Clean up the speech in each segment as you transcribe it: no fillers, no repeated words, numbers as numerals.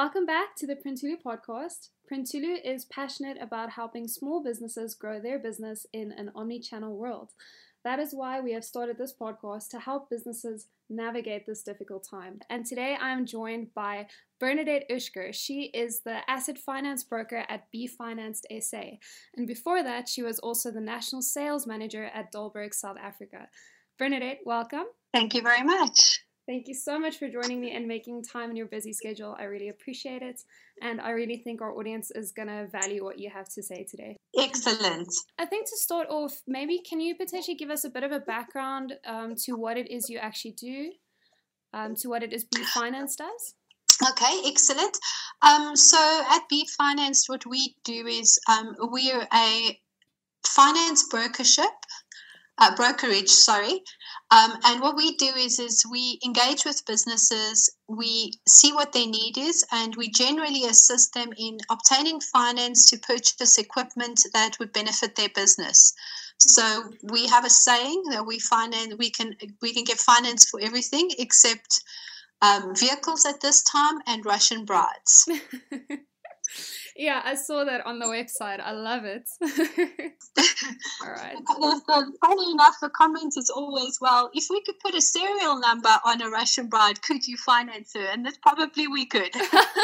Welcome back to the Printulu podcast. Printulu is passionate about helping small businesses grow their business in an omni-channel world. That is why we have started this podcast to help businesses navigate this difficult time. And today I'm joined by Bernadette Ushker. She is the asset finance broker at B Financed SA. And before that, she was also the national sales manager at Dalberg, South Africa. Bernadette, welcome. Thank you very much. Thank you so much for joining me and making time in your busy schedule. I really appreciate it. And I really think our audience is going to value what you have to say today. Excellent. I think to start off, maybe can you potentially give us a bit of a background to what it is you actually do, to what it is B Financed does? Okay, excellent. So at B Financed, what we do is we're a finance brokerage, and what we do is we engage with businesses, we see what their need is, and we generally assist them in obtaining finance to purchase equipment that would benefit their business. So we have a saying that we can get finance for everything except vehicles at this time and Russian brides. Yeah, I saw that on the website. I love it. All right. Funny enough, the comment is always, well, if we could put a serial number on a Russian bride, could you finance her? And probably we could.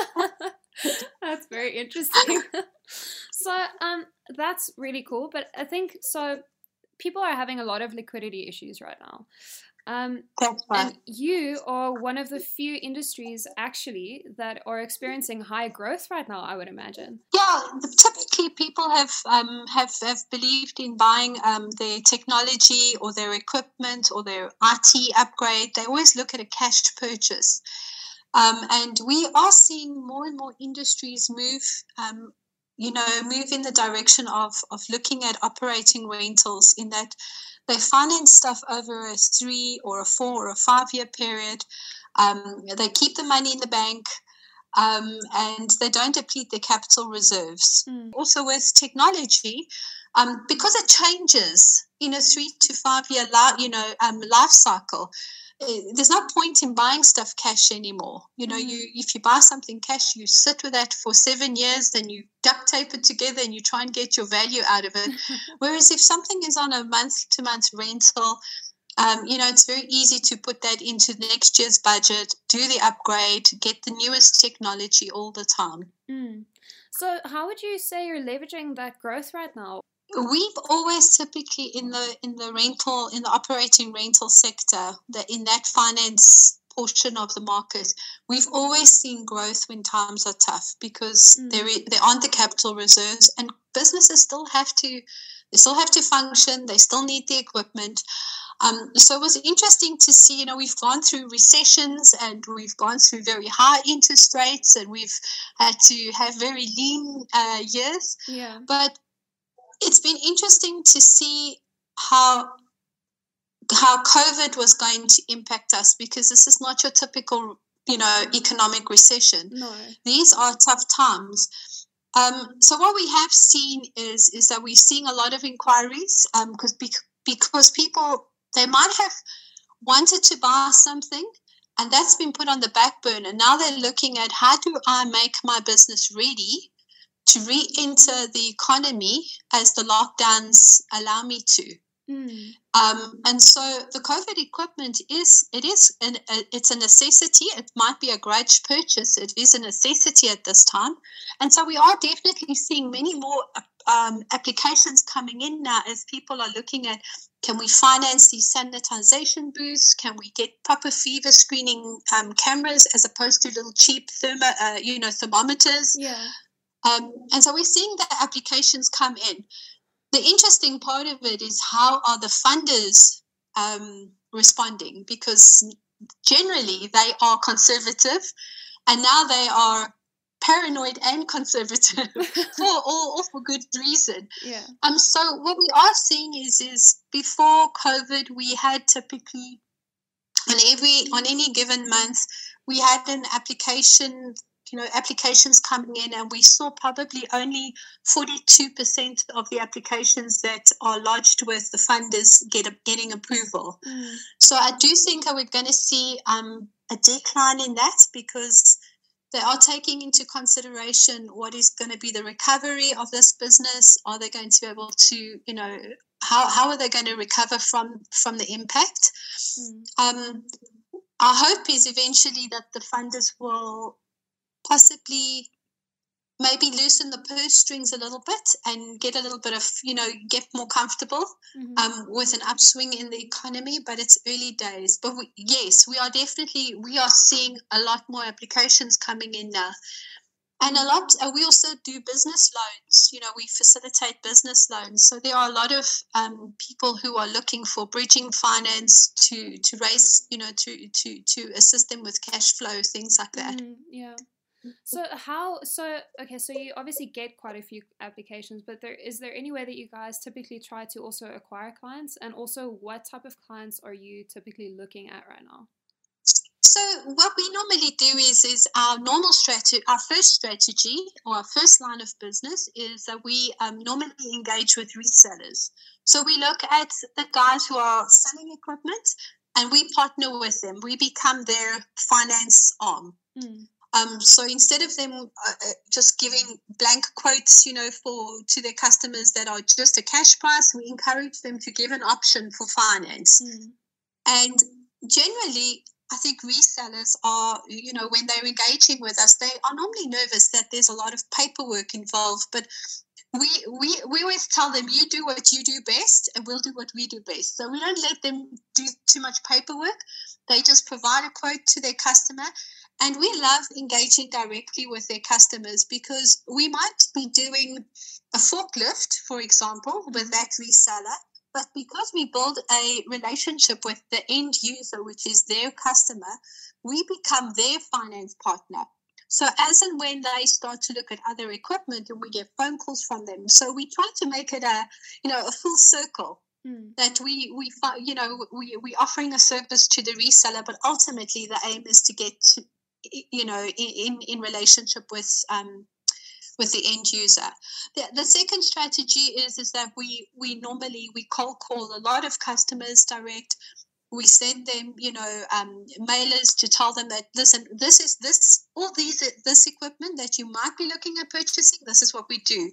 That's very interesting. So that's really cool. But I think people are having a lot of liquidity issues right now. That's right. And you are one of the few industries actually that are experiencing high growth right now, I would imagine. Yeah, typically people have believed in buying their technology or their equipment or their IT upgrade. They always look at a cash purchase. And we are seeing more and more industries move in the direction of looking at operating rentals, in that they finance stuff over a 3 or a 4 or a 5 year period. They keep the money in the bank, and they don't deplete their capital reserves. Also with technology, because it changes in a 3 to 5 year life cycle, there's no point in buying stuff cash anymore. If you buy something cash, you sit with that for 7 years, then you duct tape it together and you try and get your value out of it. Whereas if something is on a month-to-month rental, it's very easy to put that into next year's budget, do the upgrade, get the newest technology all the time. So how would you say you're leveraging that growth right now? We've always typically in the operating rental sector, in that finance portion of the market, we've always seen growth when times are tough, because there aren't the capital reserves, and businesses still have to function. They still need the equipment. So it was interesting to see, we've gone through recessions and we've gone through very high interest rates, and we've had to have very lean years. Yeah. But it's been interesting to see how COVID was going to impact us, because this is not your typical, economic recession. No. These are tough times. So what we have seen is that we're seeing a lot of inquiries, because people, they might have wanted to buy something, and that's been put on the back burner. Now they're looking at, how do I make my business ready to re-enter the economy as the lockdowns allow me to. And so the COVID equipment it's a necessity. It might be a grudge purchase. It is a necessity at this time. And so we are definitely seeing many more applications coming in now, as people are looking at, can we finance these sanitization booths? Can we get proper fever screening cameras as opposed to little cheap thermometers? Yeah. And so we're seeing the applications come in. The interesting part of it is, how are the funders responding? Because generally they are conservative, and now they are paranoid and conservative for good reason. Yeah. So what we are seeing is before COVID, we had typically on any given month, we had an application. Applications coming in, and we saw probably only 42% of the applications that are lodged with the funders getting approval. So I do think that we're going to see a decline in that, because They are taking into consideration what is going to be the recovery of this business. Are they going to be able to, how are they going to recover from the impact? Our hope is eventually that the funders will possibly maybe loosen the purse strings a little bit and get a little bit of, get more comfortable with an upswing in the economy, but it's early days. But we are seeing a lot more applications coming in now. And we also do business loans. We facilitate business loans. So there are a lot of people who are looking for bridging finance to raise, to assist them with cash flow, things like that. Yeah. So you obviously get quite a few applications, but is there any way that you guys typically try to also acquire clients? And also, what type of clients are you typically looking at right now? So what we normally do is our normal strategy, our first strategy or our first line of business is that we normally engage with resellers. So we look at the guys who are selling equipment and we partner with them. We become their finance arm. So instead of them just giving blank quotes, to their customers that are just a cash price, we encourage them to give an option for finance. And generally, I think resellers are, when they're engaging with us, they are normally nervous that there's a lot of paperwork involved. But we always tell them, you do what you do best and we'll do what we do best. So we don't let them do too much paperwork. They just provide a quote to their customer. And we love engaging directly with their customers because we might be doing a forklift, for example, with that reseller. But because we build a relationship with the end user, which is their customer, we become their finance partner. So as and when they start to look at other equipment and we get phone calls from them. So we try to make it a full circle. That we're offering a service to the reseller, but ultimately the aim is to get to, in relationship with the end user. The second strategy is that we normally cold call a lot of customers direct. We send them, mailers to tell them that, listen, this equipment that you might be looking at purchasing, this is what we do.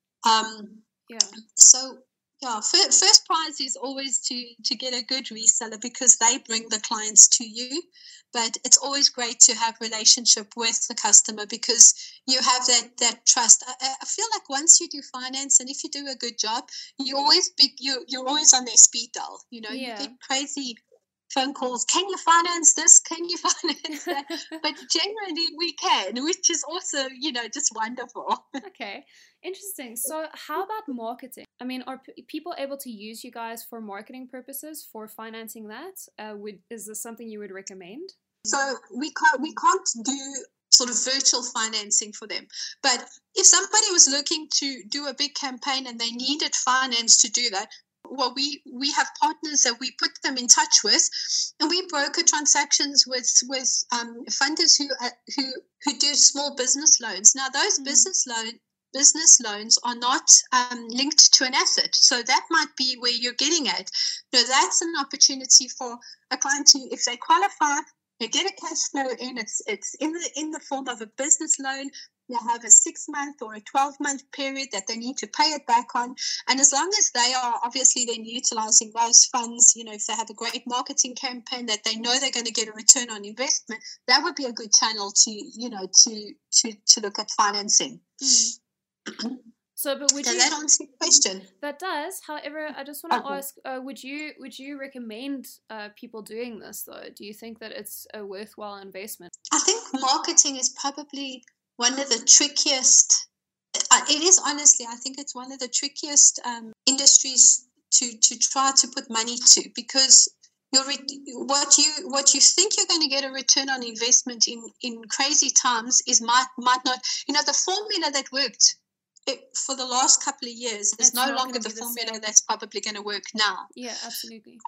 So first prize is always to get a good reseller because they bring the clients to you. But it's always great to have relationship with the customer because you have that trust. I feel like once you do finance and if you do a good job, you're always on their speed dial. You get crazy phone calls. Can you finance this? Can you finance that? But generally we can, which is also, just wonderful. Okay, interesting. So how about marketing? I mean, are people able to use you guys for marketing purposes for financing that? Is this something you would recommend? So we can't do sort of virtual financing for them. But if somebody was looking to do a big campaign and they needed finance to do that, well, we have partners that we put them in touch with, and we broker transactions with funders who do small business loans. Now, those business loans are not linked to an asset, so that might be where you're getting at. So that's an opportunity for a client to, if they qualify, they get a cash flow in. It's in the form of a business loan. They have a 6-month or a 12-month period that they need to pay it back on. And as long as they are obviously then utilizing those funds, if they have a great marketing campaign that they know they're going to get a return on investment, that would be a good channel to look at financing. So, but does that answer your question? That does. However, I just want to ask: would you recommend people doing this though? Do you think that it's a worthwhile investment? I think marketing is probably one of the trickiest. It is honestly. I think it's one of the trickiest industries to try to put money to because what you think you're going to get a return on investment in crazy times might not. The formula that worked for the last couple of years is no longer the formula that's probably going to work now. Yeah, absolutely.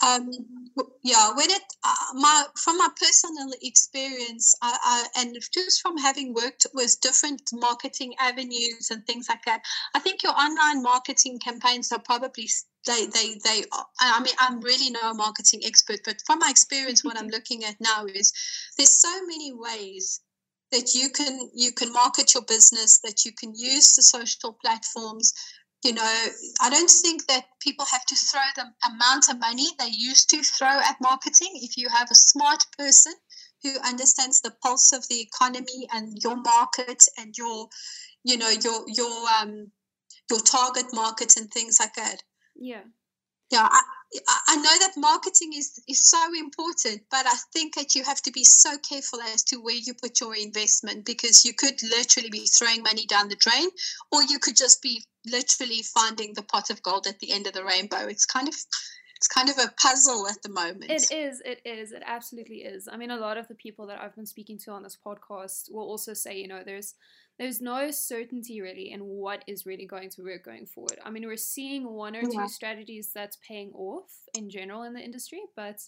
From my personal experience, and just from having worked with different marketing avenues and things like that, I think your online marketing campaigns are probably they are. I mean, I'm really no marketing expert, but from my experience, what I'm looking at now is there's so many ways that you can market your business, that you can use the social platforms. I don't think that people have to throw the amount of money they used to throw at marketing. If you have a smart person who understands the pulse of the economy and your market and your target market and things like that. Yeah. Yeah, I know that marketing is so important, but I think that you have to be so careful as to where you put your investment, because you could literally be throwing money down the drain, or you could just be literally finding the pot of gold at the end of the rainbow. It's kind of a puzzle at the moment. It is. It absolutely is. I mean, a lot of the people that I've been speaking to on this podcast will also say, there's no certainty really in what is really going to work going forward. I mean, we're seeing one or two strategies that's paying off in general in the industry, but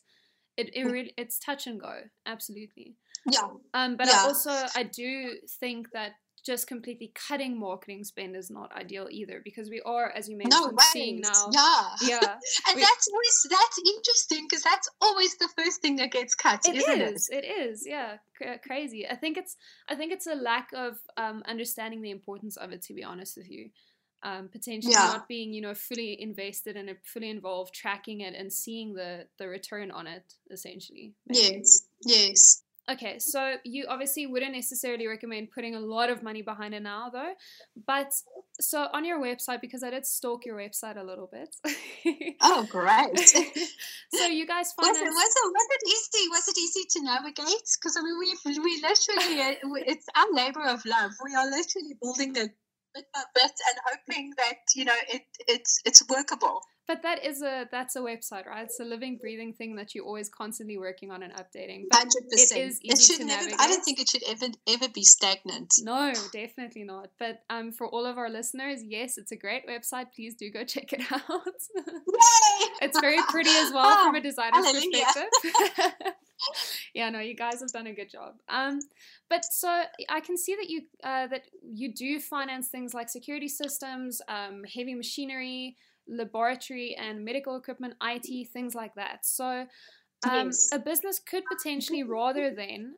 it's touch and go. Absolutely. Yeah. But I do think that just completely cutting marketing spend is not ideal either, because we are, as you mentioned, seeing now. Yeah. And that's interesting, because that's always the first thing that gets cut, isn't it? It is, yeah, crazy. I think it's a lack of understanding the importance of it, to be honest with you. Potentially not being, fully invested in it, fully involved, tracking it and seeing the return on it, essentially. Maybe. Yes. Okay, so you obviously wouldn't necessarily recommend putting a lot of money behind it now, though. But so on your website, because I did stalk your website a little bit. Oh, great! So you guys finance. Was it easy to navigate? Because I mean, we literally it's our labor of love. We are literally building it bit by bit and hoping that it's workable. But that's a website, right? It's a living, breathing thing that you're always constantly working on and updating. But 100%. It is easy to navigate. I don't think it should ever be stagnant. No, definitely not. But for all of our listeners, yes, it's a great website. Please do go check it out. Yay! It's very pretty as well from a designer's perspective. Yeah, no, you guys have done a good job. But so I can see that you do finance things like security systems, heavy machinery, laboratory and medical equipment, IT, things like that. So a business could potentially, rather than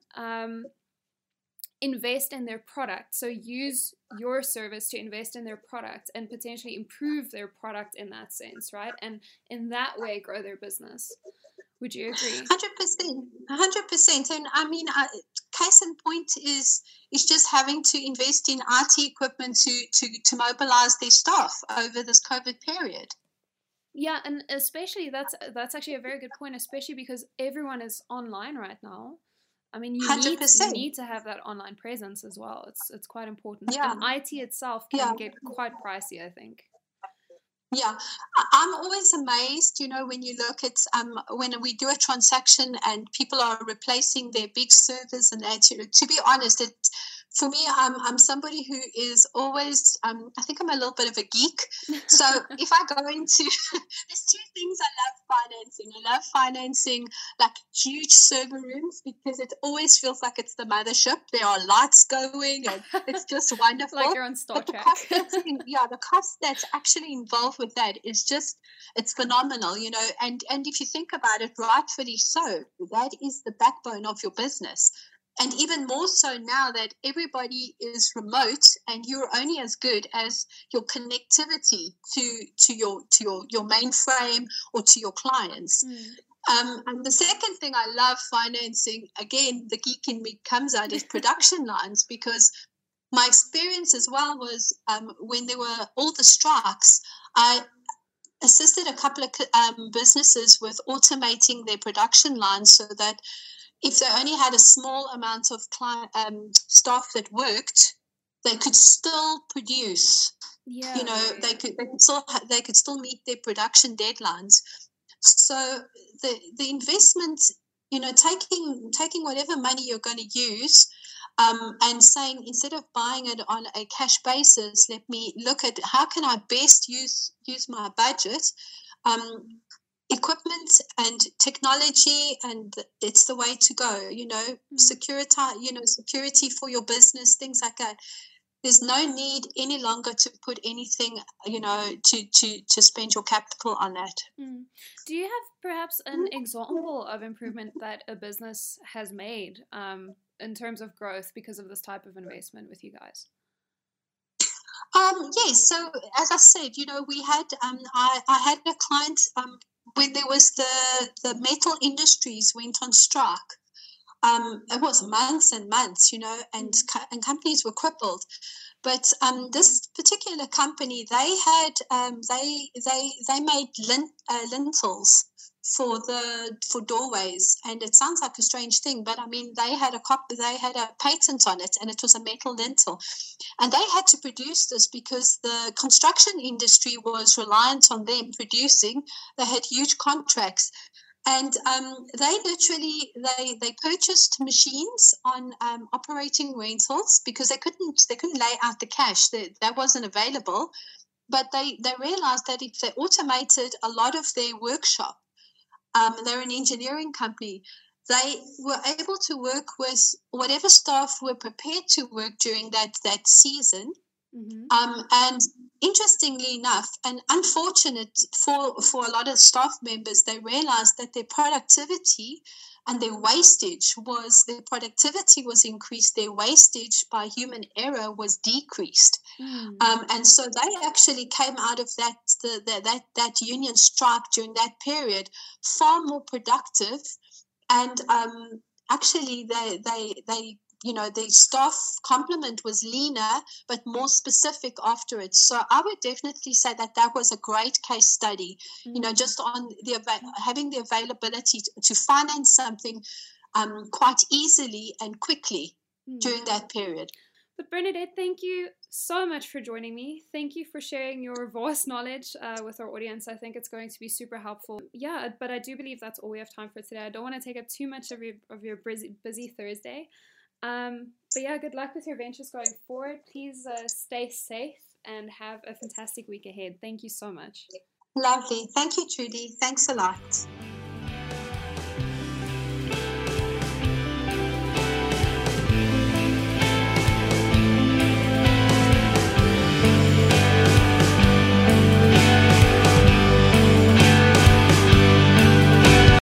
invest in their product, so use your service to invest in their product and potentially improve their product in that sense, right? And in that way grow their business. Would you agree? 100%. And I mean, case in point is just having to invest in IT equipment to mobilize their staff over this COVID period. Yeah, and especially that's actually a very good point, especially because everyone is online right now. I mean, you need to have that online presence as well. It's quite important. Yeah. And IT itself can get quite pricey, I think. Yeah, I'm always amazed, when you look at when we do a transaction and people are replacing their big servers and that. To be honest, for me, I'm somebody who is always, I think I'm a little bit of a geek. So if I go into, there's two things I love financing. I love financing like huge server rooms, because it always feels like it's the mothership. There are lights going and it's just wonderful. Like you're on Star Trek. The cost that's actually involved with that is just, it's phenomenal, and if you think about it, rightfully so, that is the backbone of your business. And even more so now that everybody is remote and you're only as good as your connectivity to your mainframe or to your clients. And the second thing I love financing, again, the geek in me comes out, is production lines, because my experience as well was when there were all the strikes, I assisted a couple of businesses with automating their production lines so that if they only had a small amount of staff that worked, they could still produce. Yeah, they could still meet their production deadlines. So the investment, taking whatever money you're going to use, and saying, instead of buying it on a cash basis, let me look at how can I best use my budget. Equipment and technology, and it's the way to go. Security for your business, things like that. there's no need any longer to put anything, to spend your capital on that. Do you have perhaps an example of improvement that a business has made in terms of growth because of this type of investment with you guys? Yes. So as I said, we had I had a client when there was the metal industries went on strike. It was months and months, and companies were crippled. But this particular company, they had they made lintels for doorways, and it sounds like a strange thing, but I mean they had a patent on it, and it was a metal lintel, and they had to produce this because the construction industry was reliant on them producing. They had huge contracts. And they literally they purchased machines on operating rentals because they couldn't lay out the cash, that wasn't available. But they realized that if they automated a lot of their workshop, they're an engineering company, they were able to work with whatever staff were prepared to work during that season. And interestingly enough, and unfortunate for a lot of staff members, they realized that their productivity and their productivity was increased, their wastage by human error was decreased. And so they actually came out of that union strike during that period far more productive, and actually they the staff complement was leaner but more specific after it. So I would definitely say that was a great case study, just on having the availability to finance something quite easily and quickly during that period. But Bernadette, thank you so much for joining me. Thank you for sharing your vast knowledge with our audience. I think it's going to be super helpful. Yeah, but I do believe that's all we have time for today. I don't want to take up too much of your busy Thursday. But yeah, good luck with your ventures going forward. Please stay safe and have a fantastic week ahead. Thank you so much. Lovely. Thank you, Trudy. Thanks a lot.